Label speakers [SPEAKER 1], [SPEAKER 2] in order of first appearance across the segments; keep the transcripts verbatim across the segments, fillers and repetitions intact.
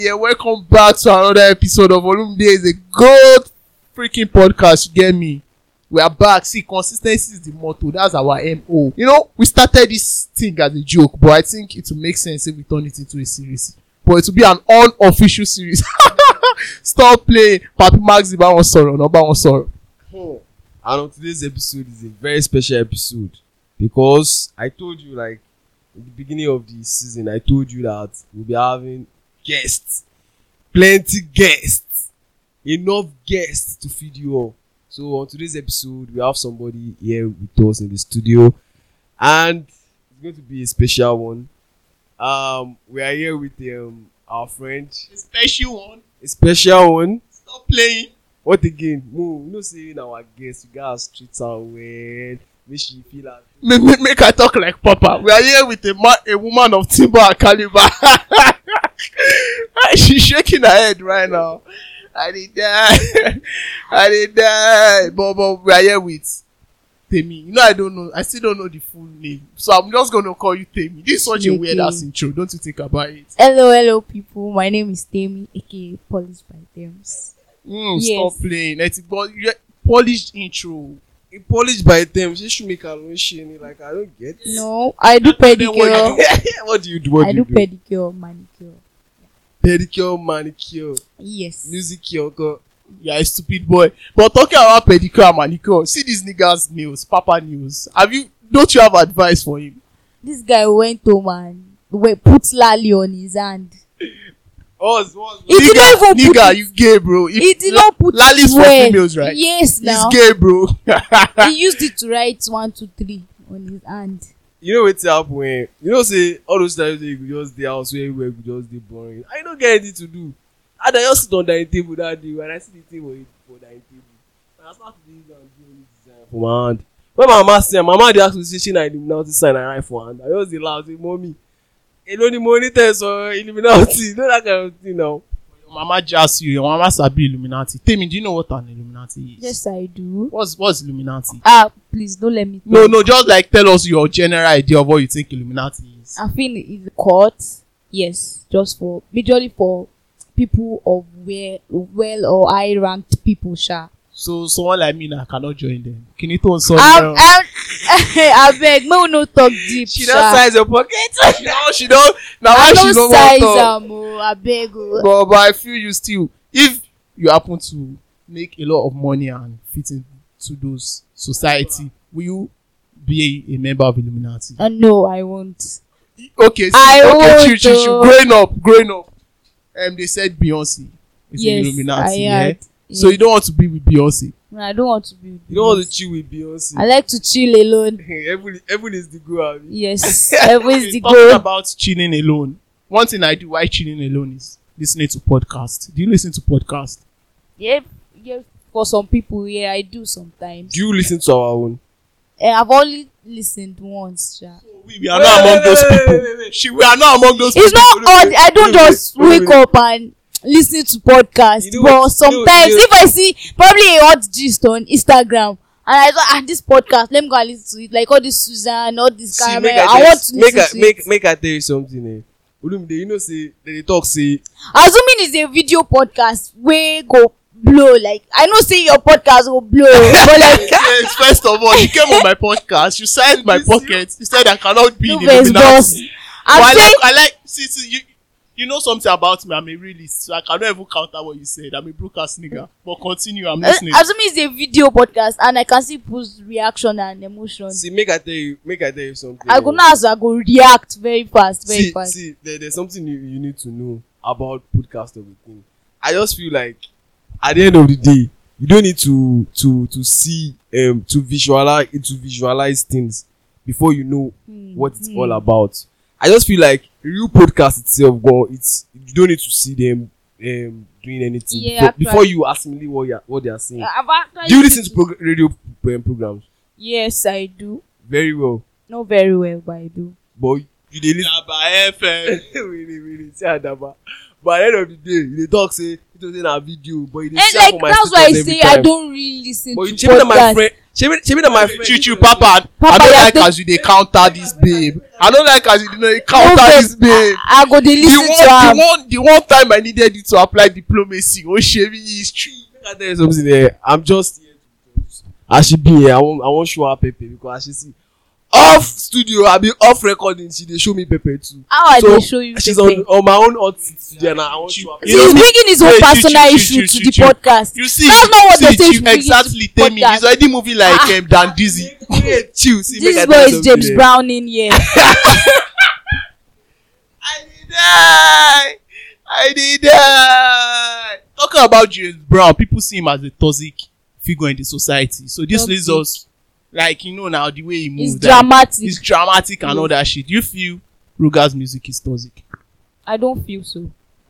[SPEAKER 1] Yeah, welcome back to another episode of Olumide is a good freaking podcast. You get me? We are back. See, consistency is the motto. That's our M O. You know, we started this thing as a joke, but I think it will make sense if we turn it into a series. But it will be an unofficial series. Stop playing. Papi Max Iba won sọ̀rọ̀, Nọba won sọ̀rọ̀.
[SPEAKER 2] And on today's episode is a very special episode because I told you, like, in the beginning of the season, I told you that we'll be having guests, plenty guests, enough guests to feed you all. So on today's episode, we have somebody here with us in the studio, and it's going to be a special one. Um, we are here with um our friend,
[SPEAKER 1] A special one.
[SPEAKER 2] a special one.
[SPEAKER 1] Stop playing.
[SPEAKER 2] What again? No, you know, saying our guest, you guys treat her well, make she feel like.
[SPEAKER 1] Make, make, make I talk like Papa. We are here with a man, a woman of timber and caliber. She's shaking her head right now. I did die. I did die. But, but we are here with Temi. You know, I don't know. I still don't know the full name. So I'm just going to call you Temi. This is such a
[SPEAKER 3] Okay.
[SPEAKER 1] weird ass intro. Don't you think about it?
[SPEAKER 3] Hello, hello, people. My name is Temi, aka Polished by Thames.
[SPEAKER 1] Mm,
[SPEAKER 3] Yes.
[SPEAKER 1] Stop playing. Let it go. Yeah, polished intro.
[SPEAKER 2] A polished by them, she should make her own shiny. Like, I don't get it.
[SPEAKER 3] No, I do
[SPEAKER 1] Then
[SPEAKER 3] pedicure.
[SPEAKER 2] What do you do? What
[SPEAKER 3] I
[SPEAKER 2] do you
[SPEAKER 3] do
[SPEAKER 2] do?
[SPEAKER 3] pedicure, manicure.
[SPEAKER 2] Pedicure, manicure,
[SPEAKER 3] Yes.
[SPEAKER 2] music, yoga.
[SPEAKER 1] Yeah, a stupid boy. But talking about pedicure and manicure, see these niggas' nails, Papa nails. Have you? Don't you have advice for him?
[SPEAKER 3] This guy went home and we put lally on his hand.
[SPEAKER 2] Oz, Oz,
[SPEAKER 3] He did not even put
[SPEAKER 1] nigga,
[SPEAKER 3] it.
[SPEAKER 1] you gay, bro. If
[SPEAKER 3] He did not put
[SPEAKER 1] Lally
[SPEAKER 3] it
[SPEAKER 1] is for
[SPEAKER 3] well.
[SPEAKER 1] females, right?
[SPEAKER 3] Yes, now.
[SPEAKER 1] He's gay, bro.
[SPEAKER 3] He used it to write one, two, three on his hand.
[SPEAKER 2] You know what's up when you know say all those times they could just the house where we could just be boring. I don't get anything to do. And I just sit on dining table that day when I see the table for dining table. And I start to do this and do this design for my hand. When my mama say, my mama dey ask me say she na Illuminati sign and write for hand. I just dey laugh say, mommy, alone the money test or Illuminati, you know that kind of thing now.
[SPEAKER 1] Your mama just you. Your mama sabi Illuminati. Tell me, do you know what an Illuminati is?
[SPEAKER 3] Yes, I do.
[SPEAKER 1] What's what's Illuminati?
[SPEAKER 3] Ah, please don't let me.
[SPEAKER 1] No,
[SPEAKER 3] talk.
[SPEAKER 1] no. Just like tell us your general idea of what you think Illuminati is.
[SPEAKER 3] I feel it's a court. Yes, just for majorly for people of well, well or high ranked people, sha.
[SPEAKER 1] So someone like me now cannot join them. Can you tell us
[SPEAKER 3] I'm,
[SPEAKER 1] something?
[SPEAKER 3] I'm, I beg, me no talk deep,
[SPEAKER 2] She
[SPEAKER 3] sha.
[SPEAKER 2] don't size your pocket.
[SPEAKER 1] She don't. She don't. Now why
[SPEAKER 3] I
[SPEAKER 1] she
[SPEAKER 3] don't
[SPEAKER 1] don't
[SPEAKER 3] size
[SPEAKER 1] want to?
[SPEAKER 3] am, oh, I beg, oh.
[SPEAKER 1] But, but I feel you still. If you happen to make a lot of money and fit into those society, will you be a, a member of Illuminati?
[SPEAKER 3] Uh, no, I won't.
[SPEAKER 1] Okay, so,
[SPEAKER 3] I
[SPEAKER 1] okay,
[SPEAKER 3] won't,
[SPEAKER 1] chill, chill, chill.
[SPEAKER 3] oh.
[SPEAKER 1] Growing up, growing up, um, they said Beyonce is
[SPEAKER 3] Yes,
[SPEAKER 1] in Illuminati.
[SPEAKER 3] I
[SPEAKER 1] Yeah?
[SPEAKER 3] heard.
[SPEAKER 1] So
[SPEAKER 3] Yeah.
[SPEAKER 1] you don't want to be with Beyonce.
[SPEAKER 3] No, I don't want to be. with
[SPEAKER 2] You don't want to
[SPEAKER 3] Beyonce.
[SPEAKER 2] chill with Beyonce.
[SPEAKER 3] I like to chill alone.
[SPEAKER 2] Everyone, everyone is the go. abi?
[SPEAKER 3] Yes, always the
[SPEAKER 1] Talking
[SPEAKER 3] goal.
[SPEAKER 1] about chilling alone. One thing I do while chilling alone is listening to podcasts. Do you listen to podcasts?
[SPEAKER 3] Yeah, yeah. For some people, yeah, I do sometimes.
[SPEAKER 2] Do you listen to our own?
[SPEAKER 3] Eh, I've only listened once, sha.
[SPEAKER 1] We, we are not among those people. She, we are not among those
[SPEAKER 3] It's
[SPEAKER 1] people.
[SPEAKER 3] not odd. I don't
[SPEAKER 2] wait,
[SPEAKER 3] just
[SPEAKER 2] wait,
[SPEAKER 3] wake
[SPEAKER 2] wait.
[SPEAKER 3] up and listen to podcasts.
[SPEAKER 2] You know
[SPEAKER 3] But
[SPEAKER 2] what-
[SPEAKER 3] sometimes,
[SPEAKER 2] you know-
[SPEAKER 3] if I see probably a hot gist on Instagram, and I thought, ah, this podcast, let me go and listen to it. Like all this Suzanne, all this
[SPEAKER 2] See,
[SPEAKER 3] Caramel.
[SPEAKER 2] make
[SPEAKER 3] I,
[SPEAKER 2] I tell
[SPEAKER 3] want
[SPEAKER 2] you-
[SPEAKER 3] to
[SPEAKER 2] make
[SPEAKER 3] listen
[SPEAKER 2] I
[SPEAKER 3] to
[SPEAKER 2] make
[SPEAKER 3] it.
[SPEAKER 2] make I tell you something. Eh? Olumide, you know say they talk say
[SPEAKER 3] Assuming it's a video podcast, we go blow. Like I know, say your podcast will blow, but like
[SPEAKER 1] Yes, first of all, you came on my podcast. You signed my
[SPEAKER 2] You
[SPEAKER 1] pocket. You said I cannot be
[SPEAKER 3] no
[SPEAKER 1] in
[SPEAKER 3] best boss.
[SPEAKER 1] Illuminati.
[SPEAKER 3] I'm
[SPEAKER 1] But I
[SPEAKER 3] saying
[SPEAKER 1] like, I like, see, see, you, you know something about me. I'm a realist, so I cannot even counter what you said. I'm a broadcast nigga. But continue, I'm
[SPEAKER 3] Uh,
[SPEAKER 1] listening.
[SPEAKER 3] assuming it's a video podcast and I can see people's reaction and emotion.
[SPEAKER 2] see make I tell you make I tell you something.
[SPEAKER 3] I go now, so I go react very fast, very
[SPEAKER 2] see
[SPEAKER 3] fast.
[SPEAKER 2] see there, there's something you, you need to know about podcast of the thing. I just feel like at the end of the day you don't need to to to see um to visualize to visualize things before you know
[SPEAKER 3] Hmm,
[SPEAKER 2] what it's
[SPEAKER 3] hmm.
[SPEAKER 2] all about. I just feel like real podcast itself go it's you don't need to see them um doing anything
[SPEAKER 3] Yeah,
[SPEAKER 2] before,
[SPEAKER 3] actually.
[SPEAKER 2] before you assimilate what you what they are saying.
[SPEAKER 3] I've actually
[SPEAKER 2] Do you listen to prog- radio um, programs?
[SPEAKER 3] Yes, I do.
[SPEAKER 2] Very well,
[SPEAKER 3] Not very well, but I do.
[SPEAKER 2] but you dey listen.
[SPEAKER 1] Yaba F M.
[SPEAKER 2] really really say adaba but at the end of the day you dey talk say it was in our video but you dey
[SPEAKER 3] And
[SPEAKER 2] share
[SPEAKER 3] like
[SPEAKER 2] for my
[SPEAKER 3] that's why I
[SPEAKER 2] status
[SPEAKER 3] say
[SPEAKER 2] every
[SPEAKER 3] I
[SPEAKER 2] time.
[SPEAKER 3] don't really listen
[SPEAKER 2] But
[SPEAKER 3] to
[SPEAKER 2] you check that my
[SPEAKER 3] podcasts.
[SPEAKER 2] friend She mean, she mean that my friend.
[SPEAKER 1] Choo choo, Papa.
[SPEAKER 3] Papa,
[SPEAKER 1] I don't
[SPEAKER 3] you
[SPEAKER 1] like
[SPEAKER 3] have
[SPEAKER 1] as you dey counter this babe. I don't like as you dey
[SPEAKER 3] No,
[SPEAKER 1] counter
[SPEAKER 3] babe,
[SPEAKER 1] this babe.
[SPEAKER 3] I, I go dey
[SPEAKER 1] The
[SPEAKER 3] listen
[SPEAKER 1] one,
[SPEAKER 3] to
[SPEAKER 1] the
[SPEAKER 3] am.
[SPEAKER 1] one, the one time I needed you to apply diplomacy, oh Chevy is true.
[SPEAKER 2] I tell you something there. I'm just here to just. As she be here, I won't. I won't show her Pepe because as she see off studio, I be off recording. She dey show me Pepe too.
[SPEAKER 3] How I
[SPEAKER 2] So
[SPEAKER 3] dey show you?
[SPEAKER 2] she's
[SPEAKER 3] Pepe?
[SPEAKER 2] on on my own hot seat today, and I won't show her.
[SPEAKER 3] See,
[SPEAKER 1] You know
[SPEAKER 3] he's
[SPEAKER 1] me-
[SPEAKER 3] bringing his own
[SPEAKER 1] Wait, chill,
[SPEAKER 3] personal
[SPEAKER 1] chill,
[SPEAKER 3] issue
[SPEAKER 1] chill,
[SPEAKER 3] to
[SPEAKER 1] chill,
[SPEAKER 3] the
[SPEAKER 1] chill.
[SPEAKER 3] podcast.
[SPEAKER 1] You see,
[SPEAKER 3] That's not what
[SPEAKER 1] see,
[SPEAKER 3] they say.
[SPEAKER 1] chill,
[SPEAKER 3] should bring it to
[SPEAKER 1] exactly.
[SPEAKER 3] the
[SPEAKER 1] Tell me,
[SPEAKER 3] podcast.
[SPEAKER 1] he's already moving like
[SPEAKER 3] Ah.
[SPEAKER 1] um, Dan Dizzy.
[SPEAKER 2] Wait, chill. See,
[SPEAKER 3] This
[SPEAKER 2] make I
[SPEAKER 3] boy
[SPEAKER 2] tell you
[SPEAKER 3] is
[SPEAKER 2] something
[SPEAKER 3] James
[SPEAKER 2] there.
[SPEAKER 3] Brown in here.
[SPEAKER 1] I did die. I did die. Talking about James Brown, people see him as a toxic figure in the society. So this leads
[SPEAKER 3] Toxic.
[SPEAKER 1] us, like you know now the way he
[SPEAKER 3] It's
[SPEAKER 1] moves. like,
[SPEAKER 3] dramatic.
[SPEAKER 1] It's dramatic and
[SPEAKER 3] Yes.
[SPEAKER 1] all that shit. Do you feel Ruger's music is toxic?
[SPEAKER 3] I don't feel so.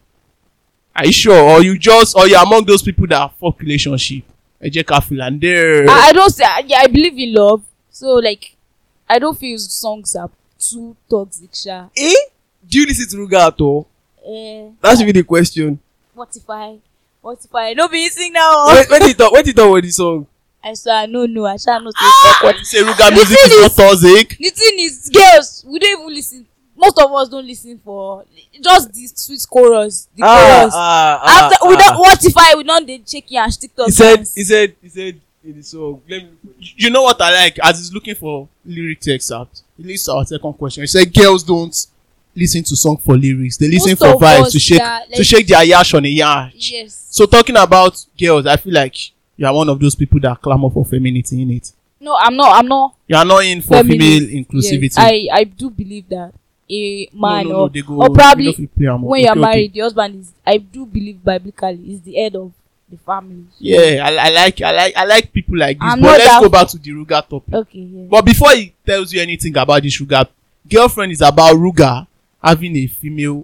[SPEAKER 1] Are you sure, or you just, or you're among those people that fuck relationship? Ejeka Kafil and there.
[SPEAKER 3] I, I don't say. I, yeah, I believe in love. So like, I don't feel his songs are too toxic. Sha.
[SPEAKER 2] Eh? Do you listen to Ruga at all?
[SPEAKER 3] Eh,
[SPEAKER 2] That should be the question.
[SPEAKER 3] what if I? What if I? No be sing now.
[SPEAKER 2] when, when did you talk? When did you talk with the song?
[SPEAKER 3] I swear, no, no. I shall not say
[SPEAKER 1] Ah,
[SPEAKER 3] what.
[SPEAKER 1] you say Ruger
[SPEAKER 3] The
[SPEAKER 1] music
[SPEAKER 3] thing
[SPEAKER 1] is not
[SPEAKER 3] is-
[SPEAKER 1] toxic.
[SPEAKER 3] The thing is, girls, we don't even listen. Most of us don't listen for just the sweet chorus. The chorus.
[SPEAKER 2] ah,
[SPEAKER 3] After we don't. What if I? We don't dey check your TikTok.
[SPEAKER 2] He said,
[SPEAKER 3] dance.
[SPEAKER 2] he said, he said in the song. Let me look for it.
[SPEAKER 1] You know what I like? As he's looking for lyric text out, he leads to our second question. He said girls don't listen to song for lyrics. They listen
[SPEAKER 3] Most
[SPEAKER 1] for
[SPEAKER 3] of
[SPEAKER 1] vibes
[SPEAKER 3] us,
[SPEAKER 1] to shake
[SPEAKER 3] yeah,
[SPEAKER 1] to
[SPEAKER 3] like-
[SPEAKER 1] shake their yash on a yash.
[SPEAKER 3] Yes.
[SPEAKER 1] So talking about girls, I feel like you are one of those people that clamor for femininity in it.
[SPEAKER 3] No, I'm not. I'm not.
[SPEAKER 1] You are not in for
[SPEAKER 3] Feminist.
[SPEAKER 1] female inclusivity.
[SPEAKER 3] Yes, I I do believe that a man
[SPEAKER 1] no, no,
[SPEAKER 3] or
[SPEAKER 1] no, they go,
[SPEAKER 3] or probably
[SPEAKER 1] you know, if you play am,
[SPEAKER 3] when
[SPEAKER 1] okay,
[SPEAKER 3] you're
[SPEAKER 1] okay.
[SPEAKER 3] married, the husband is. I do believe biblically is the head of the family.
[SPEAKER 1] Yeah, I, I like I like I like people like this.
[SPEAKER 3] I'm
[SPEAKER 1] but
[SPEAKER 3] not
[SPEAKER 1] let's
[SPEAKER 3] that-
[SPEAKER 1] go back to the Ruger topic.
[SPEAKER 3] Okay. Yeah.
[SPEAKER 1] But before he tells you anything about this Ruger, girlfriend is about Ruger having a female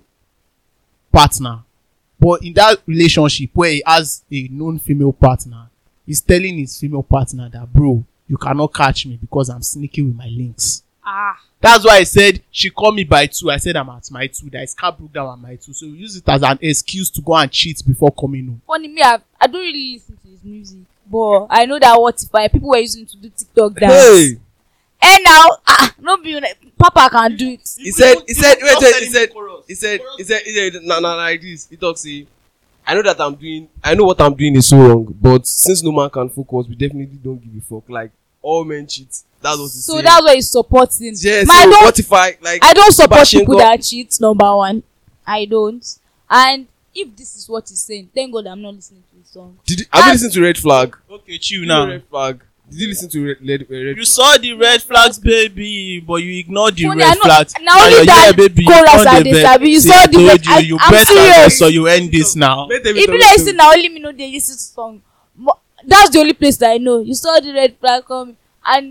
[SPEAKER 1] partner. But in that relationship where he has a known female partner, he's telling his female partner that, bro, you cannot catch me because I'm sneaky with my links.
[SPEAKER 3] Ah.
[SPEAKER 1] That's why I said she called me by two. I said I'm at my two. That is car broke down at my two. So we use it as an excuse to go and cheat before coming home.
[SPEAKER 3] Funny me, I, I don't really listen to his music, but I know that what if I people were using it to do TikTok dance.
[SPEAKER 2] Hey,
[SPEAKER 3] And now, ah, no be like, Papa can do it.
[SPEAKER 2] he said, he said, wait, wait, he said, he said, he said, he said, nah, nah, nah, like this. He talks, say, I know that I'm doing, I know what I'm doing is so wrong, but since no man can focus, we definitely don't give a fuck. Like all men cheat. That's what he
[SPEAKER 3] So
[SPEAKER 2] said.
[SPEAKER 3] that's why he's supporting.
[SPEAKER 2] Yeah.
[SPEAKER 3] Ma, I
[SPEAKER 2] So
[SPEAKER 3] don't,
[SPEAKER 2] what if I like?
[SPEAKER 3] I don't support
[SPEAKER 2] Bashenko-
[SPEAKER 3] people that cheat. Number one, I don't. And if this is what he's saying, thank God I'm not listening to his song.
[SPEAKER 2] Did you, have you
[SPEAKER 3] I-
[SPEAKER 2] listened to Red Flag?
[SPEAKER 1] Okay, chill
[SPEAKER 2] You know
[SPEAKER 1] now.
[SPEAKER 2] Red Flag. Did you listen to Red, Red, Red
[SPEAKER 1] You
[SPEAKER 2] Flag?
[SPEAKER 1] saw the red flags, baby, but you ignored the
[SPEAKER 3] Funny, I
[SPEAKER 1] red
[SPEAKER 3] know-
[SPEAKER 1] flags.
[SPEAKER 3] now only
[SPEAKER 1] you're
[SPEAKER 3] that
[SPEAKER 1] here, baby, you
[SPEAKER 3] chorus
[SPEAKER 1] turned
[SPEAKER 3] I
[SPEAKER 1] the
[SPEAKER 3] dey
[SPEAKER 1] vet.
[SPEAKER 3] sabi. You
[SPEAKER 1] See,
[SPEAKER 3] saw
[SPEAKER 1] I
[SPEAKER 3] the
[SPEAKER 1] told
[SPEAKER 3] vet.
[SPEAKER 1] you,
[SPEAKER 3] I-
[SPEAKER 1] you
[SPEAKER 3] I'm
[SPEAKER 1] better
[SPEAKER 3] serious.
[SPEAKER 1] so you end this now.
[SPEAKER 2] Wait, wait,
[SPEAKER 3] If
[SPEAKER 2] wait,
[SPEAKER 3] you like
[SPEAKER 2] wait.
[SPEAKER 3] say na only me know dey listen to song, mo- that's the only place that I know. You saw the red flag come and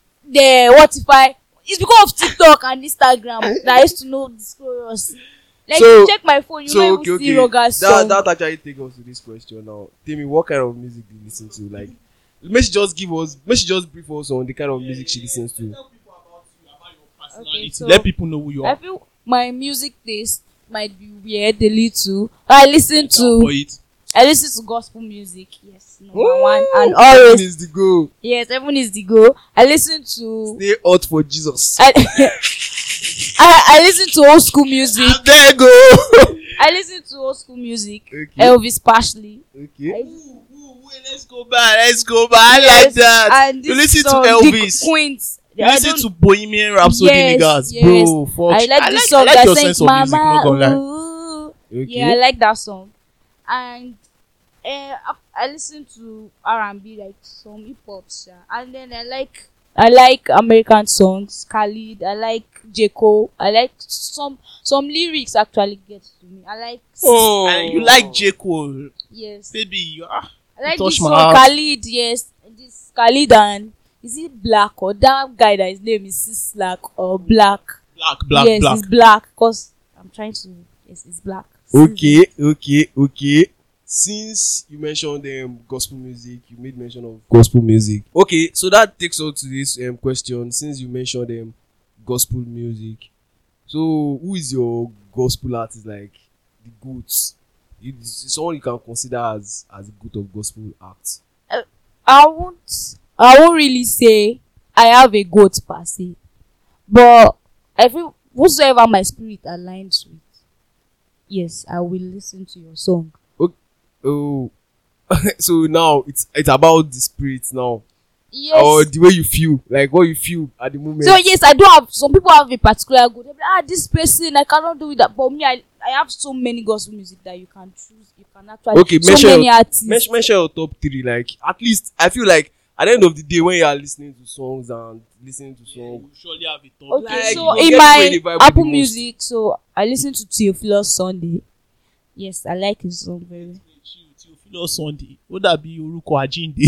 [SPEAKER 3] the what if I? It's because of TikTok and Instagram that I used to know this chorus. Like
[SPEAKER 2] So-
[SPEAKER 3] you check my phone, you
[SPEAKER 2] So
[SPEAKER 3] don't
[SPEAKER 2] okay,
[SPEAKER 3] even see
[SPEAKER 2] okay.
[SPEAKER 3] Roga's
[SPEAKER 2] That
[SPEAKER 3] song.
[SPEAKER 2] that actually takes us to this question now. Tell me, what kind of music do you listen to? Like, may she just give us, may she just brief us on the kind of music she listens to.
[SPEAKER 3] Okay, so
[SPEAKER 1] Let people know who you
[SPEAKER 3] I
[SPEAKER 1] are.
[SPEAKER 3] feel my music taste might be weird a little. I listen
[SPEAKER 1] For
[SPEAKER 3] to
[SPEAKER 1] it.
[SPEAKER 3] I listen to gospel music. Yes, number
[SPEAKER 2] Ooh,
[SPEAKER 3] one and
[SPEAKER 2] heaven
[SPEAKER 3] always
[SPEAKER 2] is the goal.
[SPEAKER 3] yes, everyone is the go. I listen to
[SPEAKER 2] Stay hot for Jesus.
[SPEAKER 3] I, I I listen to old school music.
[SPEAKER 1] There you go.
[SPEAKER 3] I listen to old school music.
[SPEAKER 2] Okay.
[SPEAKER 3] Elvis Presley.
[SPEAKER 2] Okay.
[SPEAKER 3] I,
[SPEAKER 1] Ooh, ooh, wait, let's go back. Let's go back. I like
[SPEAKER 3] yes,
[SPEAKER 1] that.
[SPEAKER 3] and
[SPEAKER 1] You
[SPEAKER 3] this
[SPEAKER 1] listen to
[SPEAKER 3] song,
[SPEAKER 1] Elvis.
[SPEAKER 3] The Queens.
[SPEAKER 1] You
[SPEAKER 3] I
[SPEAKER 1] listen
[SPEAKER 3] don't-
[SPEAKER 1] to Bohemian Rhapsody
[SPEAKER 3] Yes,
[SPEAKER 1] niggas,
[SPEAKER 3] yes.
[SPEAKER 1] bro. Fuck.
[SPEAKER 3] I like
[SPEAKER 1] I
[SPEAKER 3] the
[SPEAKER 1] like,
[SPEAKER 3] song
[SPEAKER 1] I like
[SPEAKER 3] that
[SPEAKER 1] your
[SPEAKER 3] sings
[SPEAKER 1] sense of music. Not gonna lie.
[SPEAKER 3] Mama. Ooh.
[SPEAKER 2] Okay.
[SPEAKER 3] Yeah, I like that song. And uh, I, I listen to R and B, like some hip hop, yeah. And then I like I like American songs, Khalid. I like J Cole. I like some some lyrics actually get to me. I like
[SPEAKER 2] Oh,
[SPEAKER 1] And you like J. Cole,
[SPEAKER 3] yes.
[SPEAKER 1] baby. You are.
[SPEAKER 3] I like
[SPEAKER 1] touch
[SPEAKER 3] this
[SPEAKER 1] my
[SPEAKER 3] song
[SPEAKER 1] heart.
[SPEAKER 3] Khalid. Yes, this Khalid and is it Black or that guy that his name is Sislak or Black?
[SPEAKER 1] Black, black,
[SPEAKER 3] yes,
[SPEAKER 1] black.
[SPEAKER 3] it's Black. Cause I'm trying to. Yes, it's Black.
[SPEAKER 2] Okay, okay, okay. Since you mentioned um, gospel music, you made mention of gospel music. Okay, so that takes us to this um, question. Since you mentioned um, gospel music, so who is your gospel artist, like the goods? Someone you can consider as as a good of gospel act.
[SPEAKER 3] I won't I won't really say I have a goat per se, but I feel whosoever my spirit aligns with, yes, I will listen to your song.
[SPEAKER 2] Oh, so now it's it's about the spirit now,
[SPEAKER 3] Yes.
[SPEAKER 2] or the way you feel, like what you feel at the moment.
[SPEAKER 3] So yes, I do have some people have a particular goal. They'll be like, ah, this person I cannot do with that. But me, I, I have so many gospel music that you can choose. You can actually
[SPEAKER 2] Okay,
[SPEAKER 3] so
[SPEAKER 2] mention
[SPEAKER 3] many
[SPEAKER 2] your-
[SPEAKER 3] artists.
[SPEAKER 2] mention, mention your top three. Like at least I feel like at the end of the day, when you are listening to songs and listening to songs,
[SPEAKER 1] You surely have a top.
[SPEAKER 3] Okay,
[SPEAKER 2] like,
[SPEAKER 3] so
[SPEAKER 2] you
[SPEAKER 3] in
[SPEAKER 2] get where they
[SPEAKER 3] my
[SPEAKER 2] vibe with
[SPEAKER 3] Apple
[SPEAKER 2] the most.
[SPEAKER 3] Music, so I listen to Theophilus Sunday. Yes, I like his song very.
[SPEAKER 1] Theophilus Sunday. Ó dàbí orúkọ àjíǹde.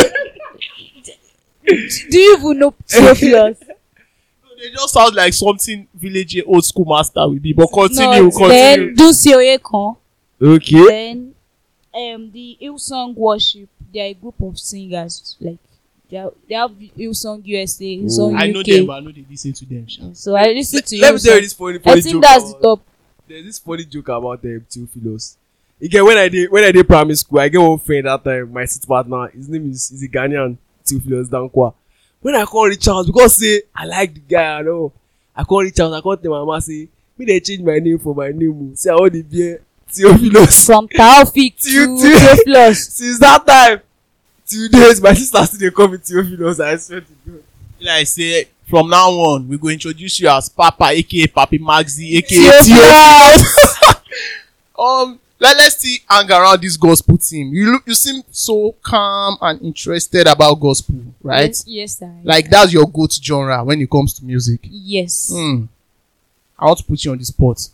[SPEAKER 3] Do you even know Theophilus?
[SPEAKER 1] They just sound like something village old school master will be. But continue,
[SPEAKER 3] No,
[SPEAKER 1] continue.
[SPEAKER 3] then Dunsin Oyekan.
[SPEAKER 2] okay,
[SPEAKER 3] Then um the Hillsong Worship. They are a group of singers. Like they are, they have Hillsong U S A, Hillsong
[SPEAKER 1] I
[SPEAKER 3] U K.
[SPEAKER 1] know them, but I know they listen to them. Sha.
[SPEAKER 3] So I listen
[SPEAKER 2] let,
[SPEAKER 3] to
[SPEAKER 2] let me tell you
[SPEAKER 3] Hillsong.
[SPEAKER 2] this funny,
[SPEAKER 3] I
[SPEAKER 2] funny
[SPEAKER 3] think
[SPEAKER 2] joke.
[SPEAKER 3] that's the
[SPEAKER 2] about-
[SPEAKER 3] top.
[SPEAKER 2] There's this funny joke about them Theophilus. Again, when I did when I did primary school, I get one friend that time, my sit partner. His name is is a Ghanaian, Theophilus Dankwa. When I call reach out, because say I like the guy, I know. I call reach out, I call tell my mama say, me they change my name for my name. oh. Say I want to be Theophilus.
[SPEAKER 3] From Taufik to
[SPEAKER 2] Theo-
[SPEAKER 3] Theophilus.
[SPEAKER 2] Since that time, till days, my sister still dey call me Theophilus. I swear to God.
[SPEAKER 1] Like I say, from now on, we go introduce you as Papa, aka Papi Maxi, aka Theo.
[SPEAKER 3] Theophilus.
[SPEAKER 1] Um, let, let's see hang around this gospel team. You look, you seem so calm and interested about gospel, right?
[SPEAKER 3] Yes, yes, sir.
[SPEAKER 1] Like that's your go-to genre when it comes to music.
[SPEAKER 3] Yes.
[SPEAKER 1] Hmm. I want to put you on the spot.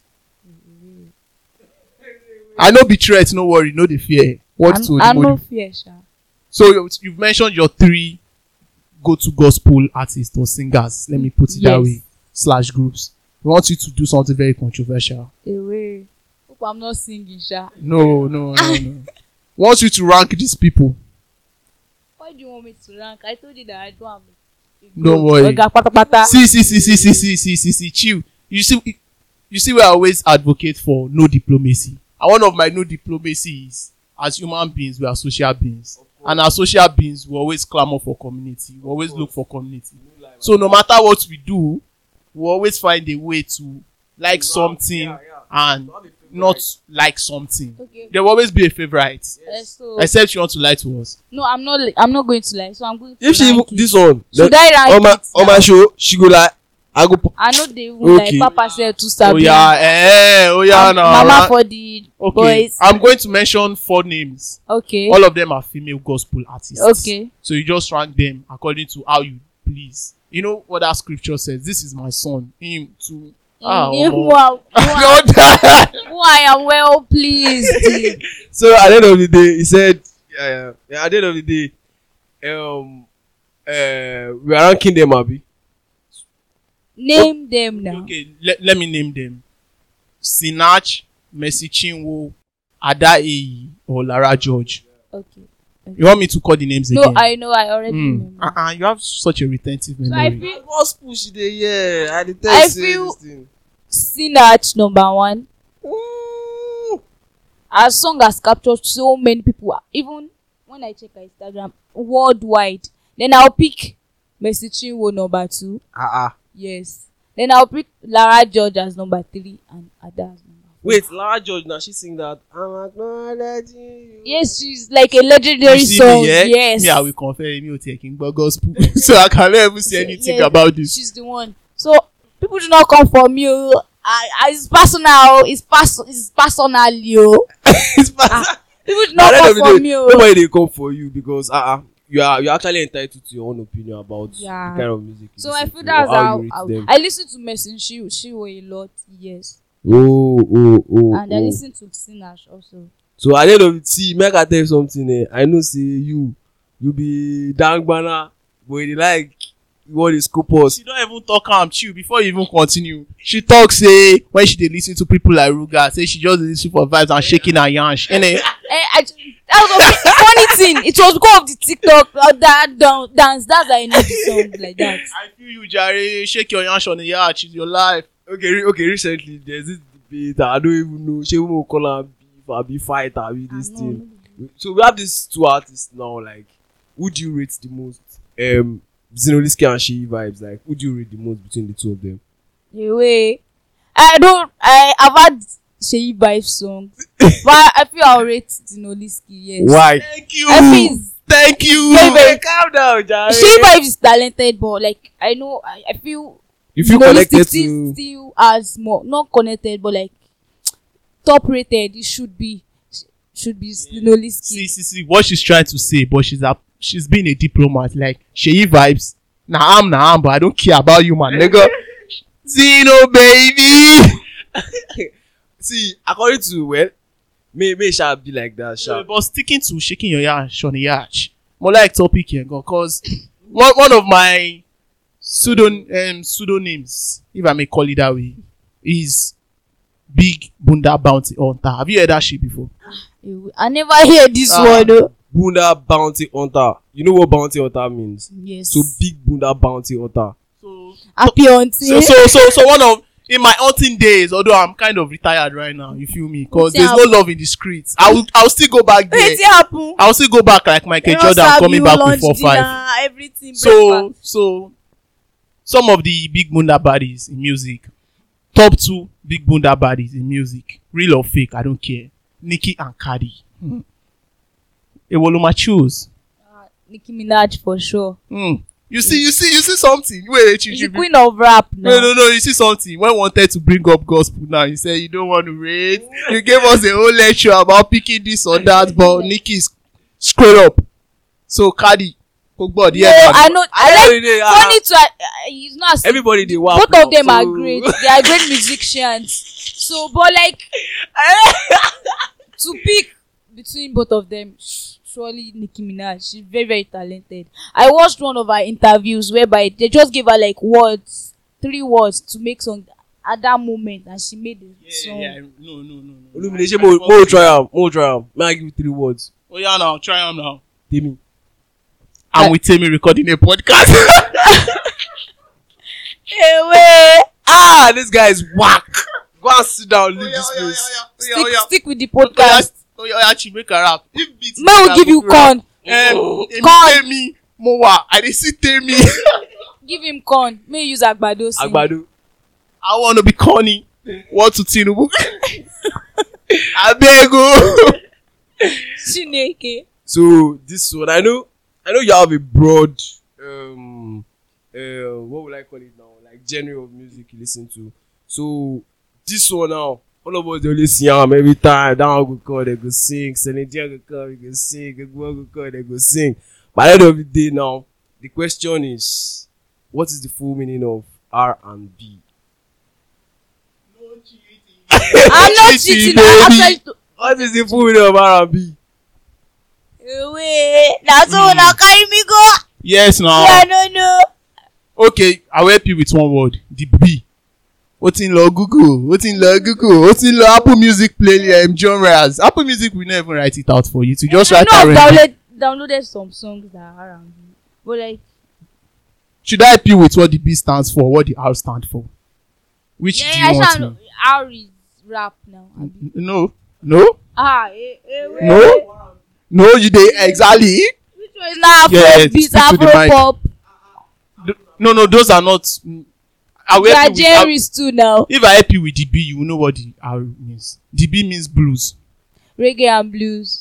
[SPEAKER 1] I know be threat, no worry, no the fear. What
[SPEAKER 3] I'm,
[SPEAKER 1] to
[SPEAKER 3] I'm
[SPEAKER 1] the
[SPEAKER 3] no
[SPEAKER 1] motive?
[SPEAKER 3] fear, sha.
[SPEAKER 1] So you, you've mentioned your three go-to gospel artists or singers. Let me put it that
[SPEAKER 3] Yes.
[SPEAKER 1] way. Slash groups. We want you to do something very controversial.
[SPEAKER 3] Away. Hope I'm not singing, sha.
[SPEAKER 1] No, no, no, no. We want you to rank these people.
[SPEAKER 3] Why do you want me to rank? I told you that I don't have a a
[SPEAKER 1] Don't
[SPEAKER 3] goal.
[SPEAKER 1] worry.
[SPEAKER 3] Oga patapata.
[SPEAKER 1] See, see, see, see, see, see, see, see, see, chill. You see, you see, where I always advocate for no diplomacy. And one of my no diplomacy is, as human beings, we are social beings, and as social beings, we always clamor for community. We always look for community. So no matter what we do, we always find a way to like something and not like something.
[SPEAKER 3] Okay.
[SPEAKER 1] There will always be a favorite,
[SPEAKER 3] Uh, so
[SPEAKER 1] except you want to lie to us.
[SPEAKER 3] no, I'm not. li- I'm not going to lie. So I'm going to.
[SPEAKER 2] If she even
[SPEAKER 3] rank it.
[SPEAKER 2] this one,
[SPEAKER 3] Should
[SPEAKER 2] then
[SPEAKER 3] I rank
[SPEAKER 2] on my
[SPEAKER 3] it
[SPEAKER 2] on my
[SPEAKER 3] now?
[SPEAKER 2] show, she go like I go. po-
[SPEAKER 3] I know they even
[SPEAKER 2] Okay.
[SPEAKER 3] like Papa said to
[SPEAKER 1] Oh
[SPEAKER 3] Sabi.
[SPEAKER 1] yeah, eh, oh yeah,
[SPEAKER 3] Um,
[SPEAKER 1] no.
[SPEAKER 3] Mama
[SPEAKER 1] right.
[SPEAKER 3] for the
[SPEAKER 1] Okay,
[SPEAKER 3] boys.
[SPEAKER 1] I'm going to mention four names.
[SPEAKER 3] Okay.
[SPEAKER 1] All of them are female gospel artists.
[SPEAKER 3] Okay.
[SPEAKER 1] So you just rank them according to how you please. You know what that scripture says? This is my son. Him to. Ah,
[SPEAKER 3] Mm,
[SPEAKER 1] omo.
[SPEAKER 3] who, I, who, I,
[SPEAKER 1] Not that.
[SPEAKER 3] who I am well pleased.
[SPEAKER 2] So at the end of the day, he said, yeah, yeah, yeah, at the end of the day, um, uh, we are ranking them, Abi.
[SPEAKER 3] Name them now.
[SPEAKER 1] Okay, let, let me name them. Sinach, Mercy Chinwo, Ada Eyi, or Lara George.
[SPEAKER 3] Okay.
[SPEAKER 1] You want me to call the names
[SPEAKER 3] No,
[SPEAKER 1] again?
[SPEAKER 3] I know. I already
[SPEAKER 1] Mm.
[SPEAKER 3] remember.
[SPEAKER 1] Uh-uh, you have such a retentive
[SPEAKER 3] So I
[SPEAKER 1] memory.
[SPEAKER 3] feel
[SPEAKER 2] Gospel, she dey yeah. I dey tell
[SPEAKER 3] I
[SPEAKER 2] you say
[SPEAKER 3] feel-
[SPEAKER 2] this thing.
[SPEAKER 3] Sinach number one.
[SPEAKER 2] Ooh.
[SPEAKER 3] Our song has captured so many people. Even when I check her Instagram worldwide, then I'll pick Mercy Chinwo number two.
[SPEAKER 2] Ah ah.
[SPEAKER 3] Yes. Then I'll pick Lara George as number three and Ada as number four.
[SPEAKER 2] Wait, Lara George now she sing that. I'm acknowledging you.
[SPEAKER 3] Yes, she's like a legendary
[SPEAKER 1] You see
[SPEAKER 3] song.
[SPEAKER 1] me, yeah?
[SPEAKER 3] Yes.
[SPEAKER 1] Me, I will confess me o taking gospel. So I can never say anything
[SPEAKER 3] Yeah,
[SPEAKER 1] about this.
[SPEAKER 3] She's the one. So people do not come for me. Oh. I, I, it's personal. It's personal. It's personal, yo.
[SPEAKER 2] It's bad.
[SPEAKER 3] Ah, people do
[SPEAKER 2] At
[SPEAKER 3] not
[SPEAKER 2] the end
[SPEAKER 3] come
[SPEAKER 2] of the
[SPEAKER 3] for
[SPEAKER 2] day,
[SPEAKER 3] me. Oh.
[SPEAKER 2] nobody dey come for you because ah uh, you are you are actually entitled to your own opinion about
[SPEAKER 3] Yeah.
[SPEAKER 2] the kind of music. you
[SPEAKER 3] So I
[SPEAKER 2] listen
[SPEAKER 3] feel
[SPEAKER 2] to
[SPEAKER 3] that's
[SPEAKER 2] or
[SPEAKER 3] how,
[SPEAKER 2] you rate
[SPEAKER 3] how
[SPEAKER 2] them.
[SPEAKER 3] I listen to Mercy. She she were a lot. Yes.
[SPEAKER 2] Oh oh oh.
[SPEAKER 3] And I
[SPEAKER 2] oh.
[SPEAKER 3] listen to Sinach also.
[SPEAKER 2] So at the end of the see, make I tell you something. Eh, I know say you you be dangbana, but you dey like you want to scoop us.
[SPEAKER 1] She don't even talk am chill before you even continue. She talk say when she dey listen to people like Ruga, say she just dey listen for vibes and shaking her yansh. Ene,
[SPEAKER 3] Eh, I, that was a funny thing. It was because of the TikTok uh, that down, dance. That's how I know the song like that.
[SPEAKER 1] I feel you, Jare. Shake your yansh on the yacht. It's your life.
[SPEAKER 2] Okay, re- okay. Recently, there's this debate. that I don't even know. She will call her beef or be fight or be this
[SPEAKER 3] Ah, no,
[SPEAKER 2] thing.
[SPEAKER 3] no.
[SPEAKER 2] So we have these two artists now. Like, who do you rate the most? um Zinoliski and Sheyi Vibes, like who do you rate the most between the two of them?
[SPEAKER 3] Anyway, I don't. I have had Sheyi Vibes songs, but I feel I'll rate Zinoliski. Yes.
[SPEAKER 2] Why?
[SPEAKER 1] Thank you.
[SPEAKER 3] I feel it's
[SPEAKER 1] Thank you.
[SPEAKER 3] very, very.
[SPEAKER 2] Calm down, Jare.
[SPEAKER 3] Sheyi Vibes is talented, but like I know, I, I feel
[SPEAKER 2] You feel
[SPEAKER 3] Zinoliski
[SPEAKER 2] connected
[SPEAKER 3] still,
[SPEAKER 2] to
[SPEAKER 3] still has more, not connected, but like top rated. It should be, should be Zinoliski.
[SPEAKER 1] See, see, see what she's trying to say, but she's a she's being a diplomat. Like Sheyi Vibes, nah I'm nah I'm, but I don't care about you, man. Nigga, Zino baby.
[SPEAKER 2] see, according to well, may may shall be like that,
[SPEAKER 1] Yeah,
[SPEAKER 2] shall.
[SPEAKER 1] but sticking to shaking your yash on the yash, more like topic here, because one one of my pseudo um, pseudonyms, if I may call it that way, is Big Bunda Bounty Hunter. Have you heard that shit before?
[SPEAKER 3] I never hear this
[SPEAKER 1] Ah.
[SPEAKER 3] word. Though.
[SPEAKER 2] Bunda Bounty Hunter. You know what Bounty Hunter means?
[SPEAKER 3] Yes.
[SPEAKER 2] So big Bunda Bounty Hunter.
[SPEAKER 1] So,
[SPEAKER 3] Happy auntie.
[SPEAKER 1] so, so, so, so one of in my hunting days, although I'm kind of retired right now, you feel me? Because
[SPEAKER 3] Wetin
[SPEAKER 1] there's no love in the streets. I will, I will still go back there.
[SPEAKER 3] Wetin happen?
[SPEAKER 1] I will still go back like Michael
[SPEAKER 3] They don't
[SPEAKER 1] Jordan
[SPEAKER 3] serve
[SPEAKER 1] coming
[SPEAKER 3] you
[SPEAKER 1] back with
[SPEAKER 3] lunch,
[SPEAKER 1] four five.
[SPEAKER 3] dinner, everything.
[SPEAKER 1] So,
[SPEAKER 3] breakfast.
[SPEAKER 1] so some of the big bunda baddies in music, top two big bunda baddies in music, real or fake, I don't care. Nicki and Cardi. Hmm. Ewoloma choose.
[SPEAKER 3] Uh, Nicki Minaj for sure.
[SPEAKER 1] Hmm. You see, you see, you see something. Wait, you,
[SPEAKER 3] She's
[SPEAKER 1] you,
[SPEAKER 3] the queen of rap now.
[SPEAKER 1] no, no, no. You see something. When wanted to bring up gospel now, you said you don't want to rate. You gave us a whole lecture about picking this or that, but Nicki is straight up. So Cardi, oh God,
[SPEAKER 3] No,
[SPEAKER 1] yeah,
[SPEAKER 3] I know. I like.
[SPEAKER 2] Everybody, uh,
[SPEAKER 3] Funny to. Uh, it's not. as-
[SPEAKER 2] everybody they wow.
[SPEAKER 3] Both of them are great. They are great musicians. So, but like, to pick between both of them, sh- surely Nicki Minaj. She's very, very talented. I watched one of her interviews whereby they just gave her like words, three words to make song at that moment, and she made the
[SPEAKER 1] Yeah,
[SPEAKER 3] song.
[SPEAKER 1] yeah, no, no, no, no.
[SPEAKER 2] Illumination, more, more try am, more try am. May I give you three words?
[SPEAKER 1] Oh yeah, now try them now.
[SPEAKER 2] Tell me.
[SPEAKER 1] I'm with Temi recording a podcast.
[SPEAKER 3] Hey, wait.
[SPEAKER 2] Ah, this guy is whack. Go and sit down, leave this place.
[SPEAKER 3] Stick, stick with the
[SPEAKER 1] Oh yeah,
[SPEAKER 3] podcast.
[SPEAKER 1] oh yeah, actually make a rap. If beats
[SPEAKER 3] May will give you corn.
[SPEAKER 1] Um, Emi
[SPEAKER 3] Corn.
[SPEAKER 1] Temi, Mowa, I dey see Temi.
[SPEAKER 3] Give him corn. May you use Agbado sing.
[SPEAKER 2] Agbado.
[SPEAKER 1] I want to be corny. What to Tinubu? I beg you.
[SPEAKER 3] Chineke.
[SPEAKER 2] So this one, I know, I know you have a broad, um, uh, what would I call it now? Like genre of music you listen to. So this one now, all of us they only sing am every time. That one go call, they go sing. Celine Dion go call, they go sing. Go go call, they go sing. By the end of the day now, the question is, what is the full meaning of R and B?
[SPEAKER 3] I'm not
[SPEAKER 1] Cheating,
[SPEAKER 3] cheating. I'm
[SPEAKER 1] baby.
[SPEAKER 3] actually.
[SPEAKER 2] What is the full meaning of R and B?
[SPEAKER 3] Wait. That's all now carry me go.
[SPEAKER 1] Yes, now.
[SPEAKER 3] Yeah, no, no.
[SPEAKER 1] Okay, I will help you with one word. The B. What's in law Google? What's in law Google? What's in law Apple Music playlist um, genres? Apple Music will never write it out for you. To just
[SPEAKER 3] I
[SPEAKER 1] write
[SPEAKER 3] know I've
[SPEAKER 1] R and B.
[SPEAKER 3] downloaded, downloaded some songs that are around me. But like,
[SPEAKER 1] Should I help you with what the B stands for? What the R stands for? Which
[SPEAKER 3] yeah,
[SPEAKER 1] do
[SPEAKER 3] I
[SPEAKER 1] you want
[SPEAKER 3] shall
[SPEAKER 1] to
[SPEAKER 3] know. R is rap now. abi.
[SPEAKER 1] No, no,
[SPEAKER 3] Ah, eh, eh, wait.
[SPEAKER 1] no, no. You dey exactly.
[SPEAKER 3] Which one is now
[SPEAKER 1] Yeah,
[SPEAKER 3] Afro beats,
[SPEAKER 1] speak to the
[SPEAKER 3] Afro
[SPEAKER 1] mic.
[SPEAKER 3] pop?
[SPEAKER 1] Th- No, no. Those are not. mm, I will
[SPEAKER 3] They
[SPEAKER 1] help
[SPEAKER 3] are
[SPEAKER 1] you with, I-
[SPEAKER 3] genres too now.
[SPEAKER 1] if I help you with the B, you will know what the R means. The B means blues.
[SPEAKER 3] Reggae and blues.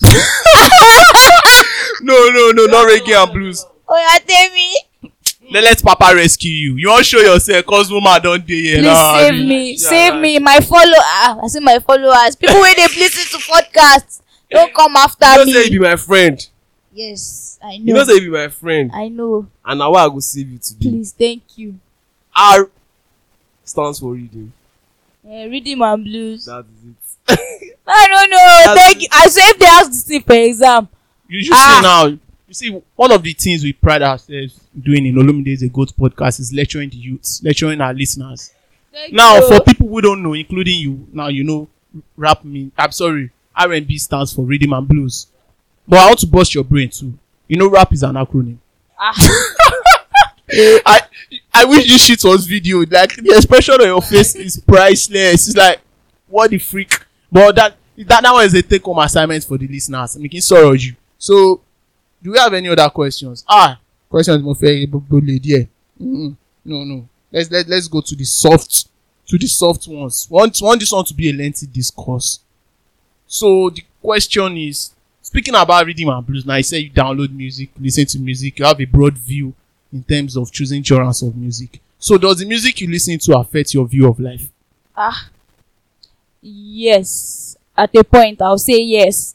[SPEAKER 1] No, no, no, not reggae and blues.
[SPEAKER 3] Oh, yeah, tell me.
[SPEAKER 1] Then let Papa rescue you. You want show yourself, cause woman don't dey here.
[SPEAKER 3] Please
[SPEAKER 1] Nah,
[SPEAKER 3] save
[SPEAKER 1] I mean,
[SPEAKER 3] me.
[SPEAKER 1] yeah,
[SPEAKER 3] Save
[SPEAKER 1] nah.
[SPEAKER 3] me. My follow. Ah, I say my followers. People when they listen to podcasts, don't come after
[SPEAKER 2] You know
[SPEAKER 3] me.
[SPEAKER 2] say you be my friend.
[SPEAKER 3] Yes, I know.
[SPEAKER 2] You know say you be my friend.
[SPEAKER 3] I know.
[SPEAKER 2] And now I go save you today.
[SPEAKER 3] Please, thank you.
[SPEAKER 2] R stands for reading.
[SPEAKER 3] Uh, reading my blues.
[SPEAKER 2] That is it.
[SPEAKER 3] I don't know.
[SPEAKER 2] That's-
[SPEAKER 3] Thank you. I say if they ask this thing for exam.
[SPEAKER 1] You should
[SPEAKER 3] Ah.
[SPEAKER 1] see now. You see, one of the things we pride ourselves doing in Olumide is a Goat podcast is lecturing the youths, lecturing our listeners.
[SPEAKER 3] Thank
[SPEAKER 1] Now,
[SPEAKER 3] you.
[SPEAKER 1] for people who don't know, including you, now you know rap mean. I'm sorry, R and B stands for rhythm and blues. But I want to bust your brain too. You know, rap is an acronym.
[SPEAKER 3] Ah,
[SPEAKER 1] I I wish this shit was video. Like the expression on your face is priceless. It's like what the freak. But that that that one is a take home assignment for the listeners. I'm making sorry of you. So, do we have any other questions? Ah, Question mo fẹ́ gbogbo lè díẹ̀. Mm-mm. No, no. Let's let let's go to the soft, to the soft ones. Want want this one to be a lengthy discourse. So the question is, speaking about rhythm and blues, now you say you download music, listen to music, you have a broad view in terms of choosing genres of music. So does the music you listen to affect your view of life?
[SPEAKER 3] Ah, yes. At a point, I'll say yes.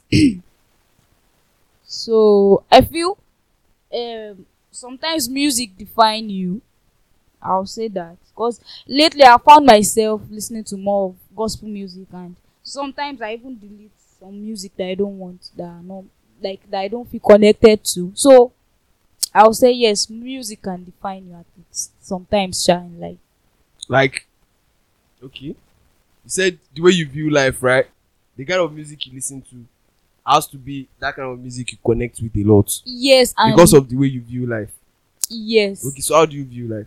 [SPEAKER 3] So I feel um, sometimes music define you. I'll say that because lately I found myself listening to more of gospel music, and sometimes I even delete some music that I don't want, that are not like that I don't feel connected to. So I'll say yes, music can define you at least sometimes, shine like.
[SPEAKER 2] Like, okay, you said the way you view life, right? The kind of music you listen to has to be that kind of music you connect with a lot
[SPEAKER 3] Yes, and
[SPEAKER 2] because of the way you view life.
[SPEAKER 3] yes.
[SPEAKER 2] Okay, so how do you view life?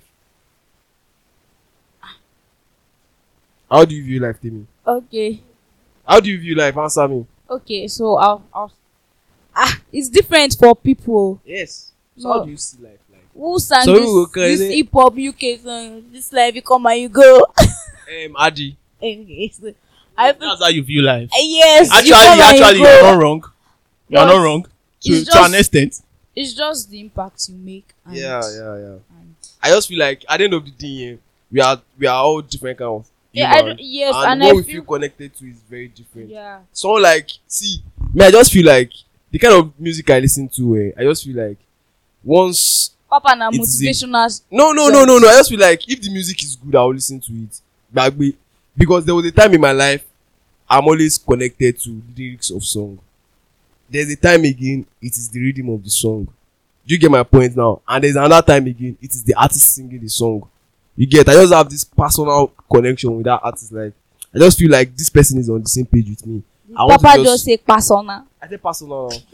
[SPEAKER 2] How do you view life, Timmy?
[SPEAKER 3] Okay.
[SPEAKER 2] How do you view life? Answer me.
[SPEAKER 3] Okay, so I'll, I'll ah, it's different for people.
[SPEAKER 2] Yes. So
[SPEAKER 3] No.
[SPEAKER 2] how do you see life like?
[SPEAKER 3] Who sang
[SPEAKER 2] So who will
[SPEAKER 3] this,
[SPEAKER 2] call
[SPEAKER 3] this
[SPEAKER 2] it?
[SPEAKER 3] hip hop U K song? This life you come and you go.
[SPEAKER 2] Um, Adi.
[SPEAKER 3] Okay, so I feel,
[SPEAKER 1] That's how you view life.
[SPEAKER 3] yes. you
[SPEAKER 1] Actually,
[SPEAKER 3] come and
[SPEAKER 1] actually,
[SPEAKER 3] you
[SPEAKER 1] you're
[SPEAKER 3] go.
[SPEAKER 1] not wrong. You're
[SPEAKER 3] But
[SPEAKER 1] not wrong. To,
[SPEAKER 3] it's
[SPEAKER 1] to an
[SPEAKER 3] just-
[SPEAKER 1] extent.
[SPEAKER 3] It's just the impact you make. And,
[SPEAKER 2] Yeah, yeah, yeah.
[SPEAKER 3] And
[SPEAKER 2] I just feel like at the end of the day, eh, we are we are all different kind of
[SPEAKER 3] yeah, I
[SPEAKER 2] human,
[SPEAKER 3] don't, yes,
[SPEAKER 2] and,
[SPEAKER 3] and,
[SPEAKER 2] what
[SPEAKER 3] I
[SPEAKER 2] we
[SPEAKER 3] feel,
[SPEAKER 2] feel connected to is very different.
[SPEAKER 3] yeah.
[SPEAKER 2] So like, see, me, I just feel like the kind of music I listen to, eh, I just feel like once
[SPEAKER 3] Papa na
[SPEAKER 2] It's the-
[SPEAKER 3] motivational.
[SPEAKER 2] no, no, no, no, no. I just feel like if the music is good, I will listen to it. But we- because there was a time in my life, I'm always connected to lyrics of song. There's a time again, it is the rhythm of the song. Do you get my point now? And there's another time again, it is the artist singing the song. You get? I just have this personal connection with that artist. Like, I just feel like this person is on the same page with me. I want
[SPEAKER 3] Papa
[SPEAKER 2] to
[SPEAKER 3] just say persona.
[SPEAKER 2] I say personal. now.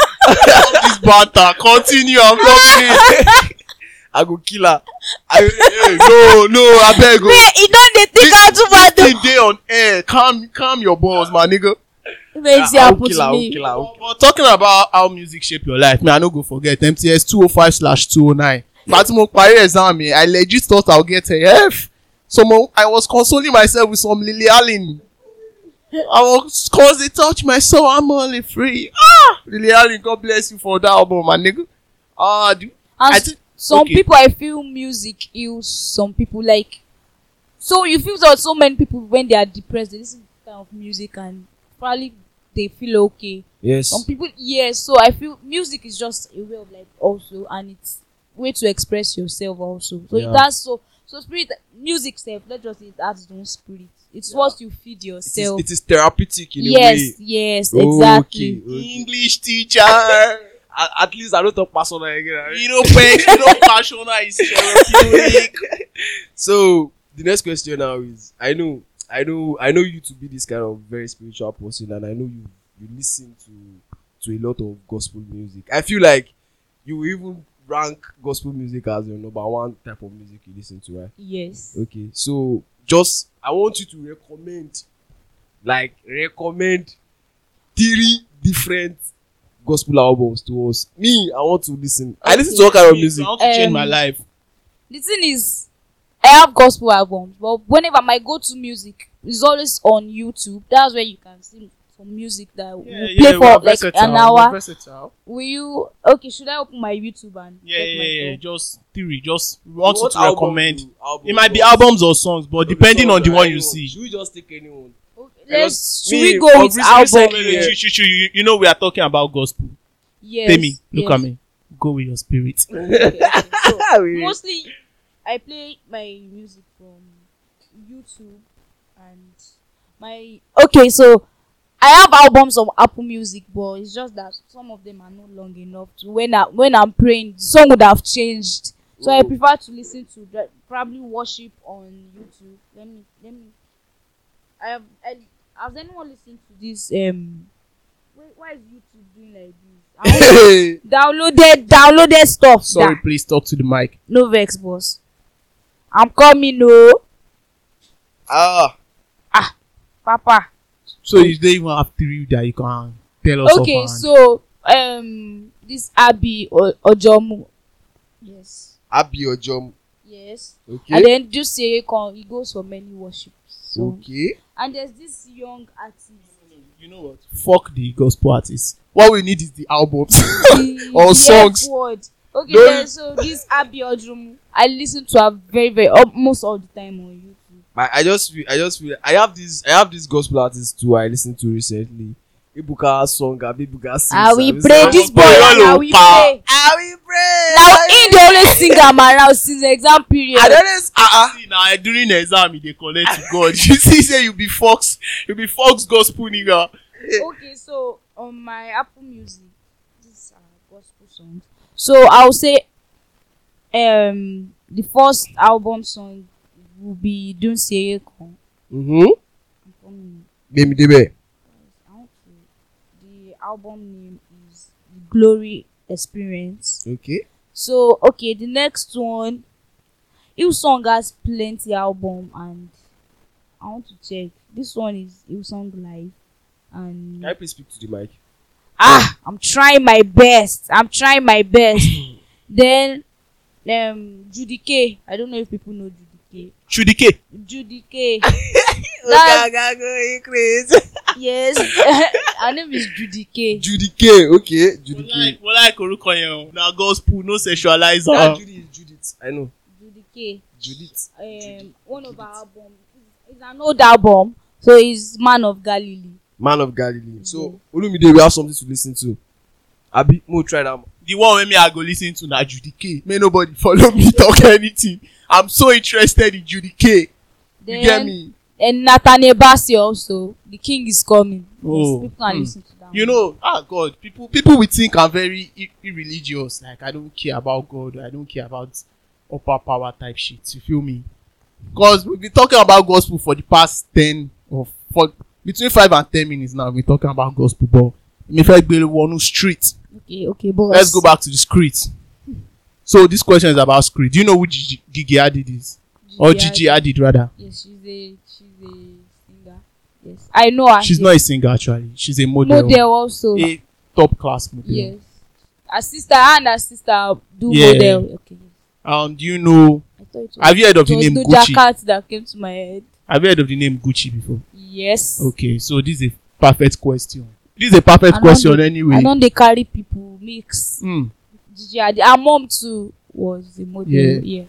[SPEAKER 1] This banter. Continue. I'm talking.
[SPEAKER 2] I go kill her.
[SPEAKER 1] I, hey, no, no, I beg you.
[SPEAKER 3] Hey, you don't dey think out too bad.
[SPEAKER 1] This thing dey on air. Calm, calm your balls, my nigga.
[SPEAKER 3] Makes
[SPEAKER 2] I will
[SPEAKER 3] happen
[SPEAKER 2] kill her.
[SPEAKER 3] to
[SPEAKER 2] I will
[SPEAKER 3] me.
[SPEAKER 2] kill her. I will
[SPEAKER 1] But, but talking about how music shape your life, me, I no go forget M T S two oh five slash two oh nine. Fatima Pari exam me, I legit thought I'll get a F. So mo, I was consoling myself with some Lily Allen. I was cause they touch my soul, I'm only free. Ah, Lily Allen, God bless you for that album, my nigga. Ah, dude.
[SPEAKER 3] And
[SPEAKER 1] I
[SPEAKER 3] s-
[SPEAKER 1] think
[SPEAKER 3] some
[SPEAKER 1] okay.
[SPEAKER 3] people, I feel music heals some people. Like, so you feel that so many people when they are depressed, they listen to this kind of music and probably they feel okay.
[SPEAKER 2] Yes.
[SPEAKER 3] Some people, yes. So I feel music is just a way of life also, and it's way to express yourself also. So
[SPEAKER 2] Yeah.
[SPEAKER 3] it has so so spirit music self. Let's just say it has its own spirit. It's
[SPEAKER 2] Yeah.
[SPEAKER 3] what you feed
[SPEAKER 2] It is,
[SPEAKER 3] yourself.
[SPEAKER 2] it is therapeutic in
[SPEAKER 3] yes,
[SPEAKER 2] a way.
[SPEAKER 3] yes, exactly.
[SPEAKER 2] Okay, okay.
[SPEAKER 1] English teacher.
[SPEAKER 2] At, at least I don't talk personal again. right?
[SPEAKER 1] You know, pen, you know, passion is therapeutic.
[SPEAKER 2] So the next question now is: I know, I know, I know you to be this kind of very spiritual person, and I know you you listen to to a lot of gospel music. I feel like you even rank gospel music as your number one type of music you listen to, right?
[SPEAKER 3] Yes.
[SPEAKER 2] Okay, so just I want you to recommend, like recommend three different gospel albums to us. Me, I want to listen. I listen to all kind of music.
[SPEAKER 1] I want to change
[SPEAKER 3] Um,
[SPEAKER 1] my life.
[SPEAKER 3] The thing is, I have gospel albums, but whenever my go-to music is always on YouTube, that's where you can see some music that will play for like an hour.
[SPEAKER 1] Versatile.
[SPEAKER 3] Will you? Okay, should I open my YouTube and
[SPEAKER 1] Yeah,
[SPEAKER 3] check
[SPEAKER 1] yeah,
[SPEAKER 3] my
[SPEAKER 1] yeah.
[SPEAKER 3] stuff?
[SPEAKER 1] Just theory. Just we want you
[SPEAKER 2] What
[SPEAKER 1] to
[SPEAKER 2] album
[SPEAKER 1] recommend.
[SPEAKER 2] do- album
[SPEAKER 1] It might be
[SPEAKER 2] do-
[SPEAKER 1] albums or songs, but
[SPEAKER 2] Okay,
[SPEAKER 1] depending
[SPEAKER 2] songs,
[SPEAKER 1] on the
[SPEAKER 2] right?
[SPEAKER 1] one you
[SPEAKER 2] Anyone.
[SPEAKER 1] see.
[SPEAKER 2] Should we just take anyone?
[SPEAKER 3] Okay,
[SPEAKER 2] Because
[SPEAKER 3] let's. Should
[SPEAKER 2] me,
[SPEAKER 3] we go
[SPEAKER 2] of
[SPEAKER 3] with
[SPEAKER 2] recent-
[SPEAKER 3] album?
[SPEAKER 2] recent-
[SPEAKER 1] Wait, wait,
[SPEAKER 2] Yeah.
[SPEAKER 1] shoo, shoo, shoo, You, you know we are talking about gospel.
[SPEAKER 3] Yes.
[SPEAKER 1] Temi, look
[SPEAKER 3] yes.
[SPEAKER 1] at me. Go with your spirit.
[SPEAKER 3] Okay, okay. So,
[SPEAKER 2] We-
[SPEAKER 3] mostly, I play my music from YouTube and my. Okay, so I have albums on Apple Music, but it's just that some of them are not long enough to when I when I'm praying, the song would have changed. So I
[SPEAKER 2] Oh.
[SPEAKER 3] prefer to listen to the- probably worship on YouTube. Let me let me. I have. I, has anyone listened to this? Um, wait, why is YouTube doing like this? I want downloaded downloaded stuff.
[SPEAKER 1] Sorry,
[SPEAKER 3] That,
[SPEAKER 1] please talk to the mic.
[SPEAKER 3] no vex, boss. I'm coming, no,
[SPEAKER 2] Ah,
[SPEAKER 3] Papa.
[SPEAKER 1] So you don't even have three that you can tell us
[SPEAKER 3] Okay,
[SPEAKER 1] offhand.
[SPEAKER 3] so um, this Abby o- Ojomu, Yes.
[SPEAKER 2] Abi Ojom.
[SPEAKER 3] Yes.
[SPEAKER 2] Okay.
[SPEAKER 3] And then just say con he goes for many worships. So
[SPEAKER 2] Okay.
[SPEAKER 3] and there's this young artist.
[SPEAKER 1] You know what? Fuck the gospel artists. What we need is the albums
[SPEAKER 3] the-
[SPEAKER 1] or
[SPEAKER 3] the
[SPEAKER 1] songs.
[SPEAKER 3] F-word. Okay,
[SPEAKER 1] Don't-
[SPEAKER 3] then so this Abiodun, I listen to her very very almost all the time on YouTube.
[SPEAKER 2] I, I just feel, I just feel I have this I have this gospel artist too I listened to recently. Ibuka song, Abi Ibuka sings.
[SPEAKER 3] I will
[SPEAKER 2] Abi
[SPEAKER 3] pray
[SPEAKER 2] sings.
[SPEAKER 3] this boy
[SPEAKER 1] Boy,
[SPEAKER 3] and I will pray.
[SPEAKER 2] I will pray.
[SPEAKER 3] Now in the only sing am around since the exam period.
[SPEAKER 2] I don't know. Uh-uh.
[SPEAKER 1] See, now during the exam, they collect to God. You see, say you be Fox, you be Fox gospel nigga.
[SPEAKER 3] Okay, so on my Apple Music, these are gospel songs. So I'll say, um, the first album song will be Dun Seye Kon.
[SPEAKER 2] Mm-hmm.
[SPEAKER 3] Um,
[SPEAKER 2] Baby Debe.
[SPEAKER 3] I want to- The album name is The Glory Experience.
[SPEAKER 2] Okay.
[SPEAKER 3] So okay, the next one, Hillsong has plenty album and I want to check. This one is Hillsong Live and
[SPEAKER 2] Can I please speak to the mic?
[SPEAKER 3] ah, I'm trying my best. I'm trying my best. Then um Judy K. I don't know if people know Judy K.
[SPEAKER 1] Judy K.
[SPEAKER 3] Judy K. That's-
[SPEAKER 2] Okay, crazy.
[SPEAKER 3] yes. Her name is Judy K.
[SPEAKER 2] Judy K. Okay, Judy
[SPEAKER 1] Well,
[SPEAKER 2] K.
[SPEAKER 1] like, well, like Oruko yen. Now gospel, no sexualize
[SPEAKER 2] That
[SPEAKER 1] her.
[SPEAKER 2] Judy is Judith. I know.
[SPEAKER 3] Judy K.
[SPEAKER 2] Judith.
[SPEAKER 3] Um, one of her album. It's an old album, so it's Man of Galilee.
[SPEAKER 2] Man of Galilee. So Olumide, we have something to listen to. Abi, mo try that.
[SPEAKER 1] The one wey me I go listen to na Judy K. May nobody follow me talk anything. I'm so interested in Judy K.
[SPEAKER 3] Then,
[SPEAKER 1] You get me?
[SPEAKER 3] And Nathaniel Bassey also. The King is coming.
[SPEAKER 1] Oh,
[SPEAKER 3] Yes, people can
[SPEAKER 1] hmm.
[SPEAKER 3] listen to that.
[SPEAKER 1] You
[SPEAKER 3] one.
[SPEAKER 1] know, ah God, people people we think are very ir- irreligious. Like I don't care about God. I don't care about upper power type shit. You feel me? Because we've been talking about gospel for the past ten or for between five and ten minutes now. We've been talking about gospel, but me first be one street.
[SPEAKER 3] Okay, okay, boss.
[SPEAKER 1] Let's go back to the street. So this question is about street. Do you know who Gigi, Gigi Hadid is? Or Gigi Hadid rather?
[SPEAKER 3] Yes, she's a she's a singer. Yes, I know her.
[SPEAKER 1] She's
[SPEAKER 3] yes.
[SPEAKER 1] not a singer actually. She's a model.
[SPEAKER 3] model also.
[SPEAKER 1] A top class model.
[SPEAKER 3] Yes, her sister and her sister do
[SPEAKER 1] Yeah.
[SPEAKER 3] model. Okay.
[SPEAKER 1] Um, do you know?
[SPEAKER 3] I thought it was,
[SPEAKER 1] Have you heard of
[SPEAKER 3] it
[SPEAKER 1] the
[SPEAKER 3] was
[SPEAKER 1] name
[SPEAKER 3] Doja
[SPEAKER 1] Gucci?
[SPEAKER 3] Cat that came to my head.
[SPEAKER 1] Have you heard of the name Gucci before?
[SPEAKER 3] Yes.
[SPEAKER 1] Okay, so this is a perfect question. This is a perfect
[SPEAKER 3] I
[SPEAKER 1] question
[SPEAKER 3] don't-
[SPEAKER 1] anyway.
[SPEAKER 3] I don't they carry people mix.
[SPEAKER 1] Hmm.
[SPEAKER 3] Gigi Hadid. Her mom too was a model.
[SPEAKER 1] Yeah.
[SPEAKER 3] Yeah.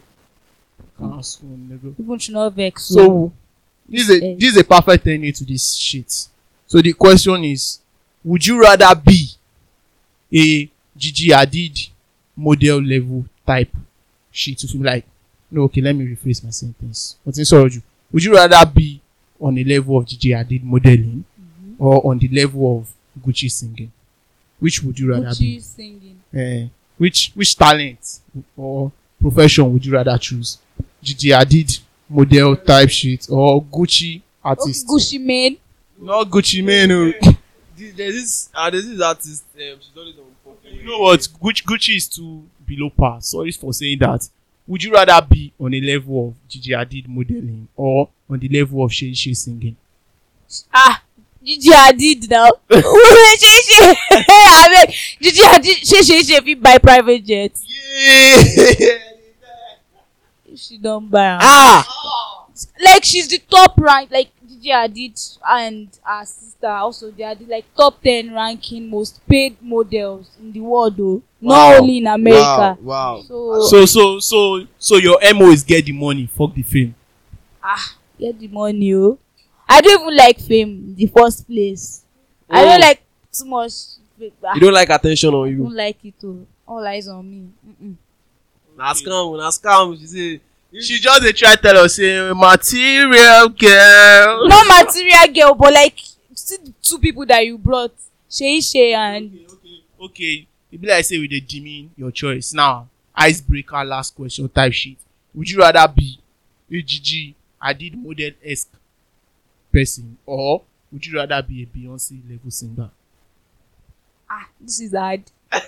[SPEAKER 1] Ah, so, nigga.
[SPEAKER 3] People should not vex.
[SPEAKER 1] So this is a
[SPEAKER 3] Eh.
[SPEAKER 1] this is a perfect ending to this shit. So the question is, would you rather be a Gigi Hadid model level type shit? If you like, no, okay, let me rephrase my sentence. What's in sorry? Would you rather be on the level of Gigi Hadid modeling or on the level of Gucci singing? Which would you rather
[SPEAKER 3] Gucci
[SPEAKER 1] be?
[SPEAKER 3] singing.
[SPEAKER 1] Eh, which which talent or profession would you rather choose? Gigi Hadid model type shit or Gucci artist?
[SPEAKER 3] Okay, Gucci Mane.
[SPEAKER 1] Not Gucci man. Oh.
[SPEAKER 2] There's this, uh, there's this artist. Um, she's always on popular.
[SPEAKER 1] You know what? Gucci, Gucci is too below par. Sorry for saying that. Would you rather be on a level of Gigi Hadid modeling or on the level of Shay Shay singing?
[SPEAKER 3] Ah, Gigi Hadid now. Wait, she she. I mean, Gigi Hadid. She she she fit buy private jet.
[SPEAKER 1] Yeah.
[SPEAKER 3] She don't buy. am.
[SPEAKER 2] Ah!
[SPEAKER 3] Like she's the top rank. Like Gigi Hadid and her sister also they are the like top ten ranking most paid models in the world though.
[SPEAKER 2] Wow.
[SPEAKER 3] Not only in America.
[SPEAKER 2] Wow. wow.
[SPEAKER 3] So,
[SPEAKER 1] So so so so your M O is get the money. Fuck the fame.
[SPEAKER 3] ah, get the money, oh. I don't even like fame in the first place. I
[SPEAKER 2] Oh.
[SPEAKER 3] don't like too much. Ah,
[SPEAKER 2] You don't like attention on
[SPEAKER 3] I
[SPEAKER 2] you.
[SPEAKER 3] don't like it too. All eyes on me. Mm-mm.
[SPEAKER 2] Na scam, na scam. She say.
[SPEAKER 1] She just dey try tell us say material girl.
[SPEAKER 3] Not material girl, but like see the two people that you brought, Shay Shay and
[SPEAKER 1] Okay, okay, okay. It be like say we dey demean your choice now. Icebreaker, last question type shit. Would you rather be a Gigi Hadid model esque person or would you rather be a Beyonce level singer?
[SPEAKER 3] ah, this is hard.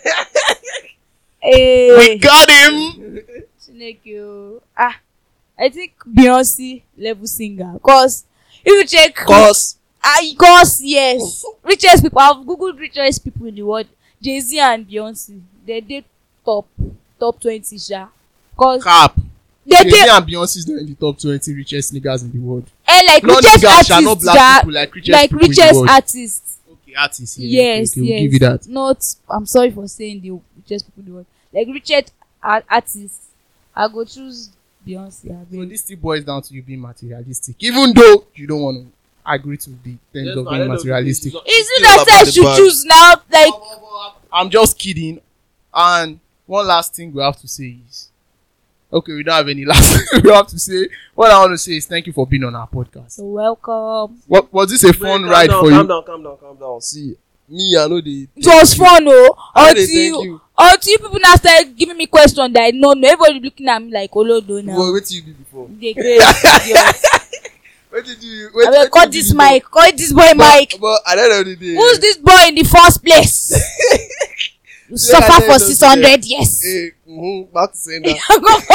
[SPEAKER 3] Hey,
[SPEAKER 1] We got him.
[SPEAKER 3] Chineke, oh. Ah, I think Beyonce level singer. Cause if you check,
[SPEAKER 2] Cause.
[SPEAKER 3] ah, cause yes, richest people. I've googled richest people in the world. Jay Z and Beyonce, they did top, top twenty, sha. Cause
[SPEAKER 1] Cap.
[SPEAKER 3] they
[SPEAKER 1] Jay-Z
[SPEAKER 3] dey
[SPEAKER 1] and Beyonce is not in the top twenty richest niggas in the world.
[SPEAKER 3] eh, like
[SPEAKER 1] Not
[SPEAKER 3] richest
[SPEAKER 1] niggas, sha, not
[SPEAKER 3] artists,
[SPEAKER 1] black
[SPEAKER 3] ja,
[SPEAKER 1] people, like richest
[SPEAKER 3] like
[SPEAKER 1] people in the
[SPEAKER 3] richest
[SPEAKER 1] world.
[SPEAKER 3] artists.
[SPEAKER 1] Okay, artists. Yeah,
[SPEAKER 3] Yes,
[SPEAKER 1] okay, okay,
[SPEAKER 3] yes.
[SPEAKER 1] we'll give you that.
[SPEAKER 3] Not, I'm sorry for saying the richest people in the world. Like richest art- artists, I go choose Beyonce.
[SPEAKER 1] So
[SPEAKER 3] abeg.
[SPEAKER 1] this still boils down to you being materialistic, even though you don't want to agree to the terms
[SPEAKER 2] Yes,
[SPEAKER 1] of
[SPEAKER 2] but
[SPEAKER 1] being
[SPEAKER 2] at the end of the day,
[SPEAKER 1] materialistic.
[SPEAKER 2] she's not-
[SPEAKER 3] Is
[SPEAKER 2] she's
[SPEAKER 3] it
[SPEAKER 2] still
[SPEAKER 3] that
[SPEAKER 2] about
[SPEAKER 3] I
[SPEAKER 2] the
[SPEAKER 3] should
[SPEAKER 2] bag.
[SPEAKER 3] choose now? Like,
[SPEAKER 1] I'm just kidding. And one last thing we have to say is, okay, we don't have any last thing we have to say. What I want to say is thank you for being on our podcast.
[SPEAKER 3] so welcome.
[SPEAKER 1] What was this a
[SPEAKER 2] Wait,
[SPEAKER 1] fun
[SPEAKER 2] calm
[SPEAKER 1] ride
[SPEAKER 2] down,
[SPEAKER 1] for
[SPEAKER 2] calm
[SPEAKER 1] you?
[SPEAKER 2] down, calm down, calm down. See, me, I know the.
[SPEAKER 3] It was fun, oh.
[SPEAKER 2] I know they
[SPEAKER 3] Until
[SPEAKER 2] thank you.
[SPEAKER 3] until people now started giving me questions that I don't know. Everybody looking at me like Olodo now.
[SPEAKER 2] Well, wait till you be before.
[SPEAKER 3] They crazy. Idiot.
[SPEAKER 2] Wait till you. Wait,
[SPEAKER 3] I will
[SPEAKER 2] wait
[SPEAKER 3] cut
[SPEAKER 2] till you
[SPEAKER 3] this
[SPEAKER 2] be before.
[SPEAKER 3] mic. Cut this boy
[SPEAKER 2] But,
[SPEAKER 3] mic.
[SPEAKER 2] but at the end of the day,
[SPEAKER 3] Who's this boy in the first place? You
[SPEAKER 2] Yeah,
[SPEAKER 3] suffer
[SPEAKER 2] I
[SPEAKER 3] for
[SPEAKER 2] know
[SPEAKER 3] six
[SPEAKER 2] something
[SPEAKER 3] hundred years.
[SPEAKER 2] Hey, mm-hmm, back to saying that.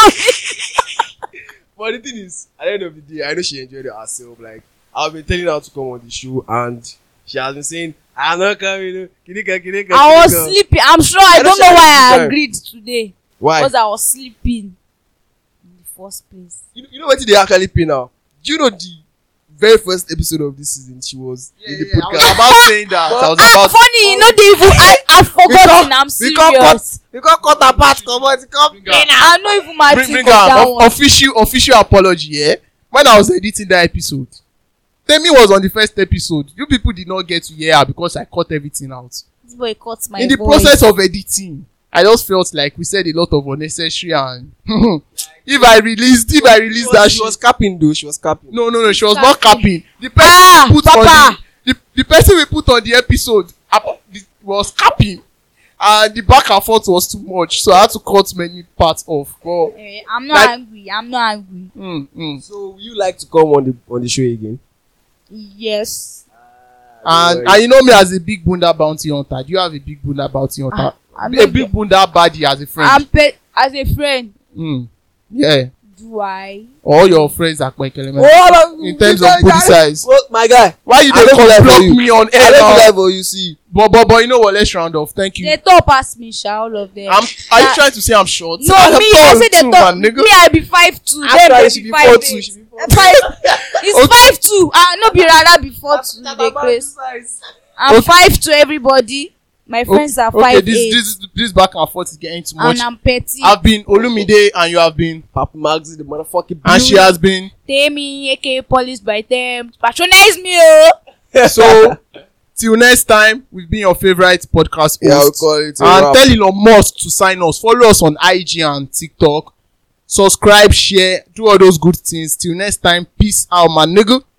[SPEAKER 2] But the thing is, at the end of the day, I know she enjoyed it herself. Like, I've been telling her to come on the show, and she has been saying, I'm not coming. Kinika, kinika,
[SPEAKER 3] I was
[SPEAKER 2] kinika."
[SPEAKER 3] sleeping. I'm sure I
[SPEAKER 2] I know
[SPEAKER 3] don't
[SPEAKER 2] she
[SPEAKER 3] know
[SPEAKER 2] had
[SPEAKER 3] why
[SPEAKER 2] a good
[SPEAKER 3] I
[SPEAKER 2] time.
[SPEAKER 3] agreed today.
[SPEAKER 2] Why?
[SPEAKER 3] Because I was sleeping in the first place.
[SPEAKER 2] You know, you know what they actually pay now? Do you know the very first episode of this season she was in the
[SPEAKER 1] I was
[SPEAKER 2] podcast?
[SPEAKER 1] about saying that. I was
[SPEAKER 3] Ah,
[SPEAKER 1] about.
[SPEAKER 3] funny, you know, they even I, I forgotten. I'm
[SPEAKER 2] We can't
[SPEAKER 3] serious.
[SPEAKER 2] cut. We can't cut that part. Come on, come
[SPEAKER 1] Bring her.
[SPEAKER 3] I know even my
[SPEAKER 1] Bring,
[SPEAKER 3] think
[SPEAKER 1] bring
[SPEAKER 3] of that
[SPEAKER 1] her.
[SPEAKER 3] one.
[SPEAKER 1] Official, official apology. Yeah. When I was editing that episode, Temi was on the first episode. You people did not get to hear her because I cut everything out.
[SPEAKER 3] This boy cuts my
[SPEAKER 1] In the
[SPEAKER 3] voice.
[SPEAKER 1] process of editing, I just felt like we said a lot of unnecessary and if I released, if I
[SPEAKER 2] She
[SPEAKER 1] released
[SPEAKER 2] was,
[SPEAKER 1] that
[SPEAKER 2] she
[SPEAKER 1] shit,
[SPEAKER 2] was capping though. She was capping.
[SPEAKER 1] no, no, no, she was not capping. The person
[SPEAKER 3] Ah,
[SPEAKER 1] we put
[SPEAKER 3] Papa.
[SPEAKER 1] on the, the, the person we put on the episode ap- the- was capping, and the back and forth was too much, so I had to cut many parts off. But
[SPEAKER 3] Eh, I'm not
[SPEAKER 1] Like-
[SPEAKER 3] angry. I'm not angry.
[SPEAKER 1] mm, mm.
[SPEAKER 2] So you like to come on the on the show again?
[SPEAKER 3] Yes.
[SPEAKER 1] And, and you know me as a big bunda bounty hunter. Do you have a big bunda bounty hunter?
[SPEAKER 3] I'm
[SPEAKER 1] a
[SPEAKER 3] not-
[SPEAKER 1] big bunda baddie as a friend.
[SPEAKER 3] I'm pe- as a friend.
[SPEAKER 1] Mm. Yeah.
[SPEAKER 3] Do I?
[SPEAKER 1] All your friends are quite element.
[SPEAKER 2] Oh,
[SPEAKER 1] In terms of booty size.
[SPEAKER 2] Well, my guy,
[SPEAKER 1] Why you
[SPEAKER 2] I
[SPEAKER 1] dey
[SPEAKER 2] don't
[SPEAKER 1] come
[SPEAKER 2] lie for
[SPEAKER 1] block
[SPEAKER 2] you.
[SPEAKER 1] me on
[SPEAKER 2] I
[SPEAKER 1] air
[SPEAKER 2] don't
[SPEAKER 1] now?
[SPEAKER 2] lie for you. See,
[SPEAKER 1] But, but, but you know what? Let's round off. Thank you.
[SPEAKER 3] They talk past me, sha, all of them.
[SPEAKER 1] I'm, are you
[SPEAKER 3] Nah.
[SPEAKER 1] trying to say I'm short?
[SPEAKER 3] No,
[SPEAKER 1] I'm
[SPEAKER 3] me. I
[SPEAKER 1] tall
[SPEAKER 3] say they
[SPEAKER 1] too,
[SPEAKER 3] talk.
[SPEAKER 1] man,
[SPEAKER 3] Me,
[SPEAKER 1] nigga.
[SPEAKER 3] I be five two. Them
[SPEAKER 2] Actually,
[SPEAKER 3] they
[SPEAKER 2] she
[SPEAKER 3] be
[SPEAKER 2] be
[SPEAKER 3] five
[SPEAKER 2] four
[SPEAKER 3] eight.
[SPEAKER 2] two, she be four
[SPEAKER 3] Eh, five. It's
[SPEAKER 1] Okay.
[SPEAKER 3] five two. Ah, no be rara before two. They craze. I'm
[SPEAKER 1] Okay.
[SPEAKER 3] five to everybody. My friends are
[SPEAKER 1] okay,
[SPEAKER 3] five
[SPEAKER 1] this,
[SPEAKER 3] eight.
[SPEAKER 1] this this back and forth is getting too much.
[SPEAKER 3] And I'm petty.
[SPEAKER 1] I've been Olumide and you have been,
[SPEAKER 2] Papa Magsy, the motherfucking.
[SPEAKER 1] and she has been.
[SPEAKER 3] Temi, aka Police by them. Patronize me, oh.
[SPEAKER 1] So till next time, we've been your favorite podcast host.
[SPEAKER 2] Yeah, we call it a
[SPEAKER 1] And
[SPEAKER 2] wrap.
[SPEAKER 1] tell Elon Musk to sign us. Follow us on I G and TikTok. Subscribe, share, do all those good things. Till next time, peace out, my nigga.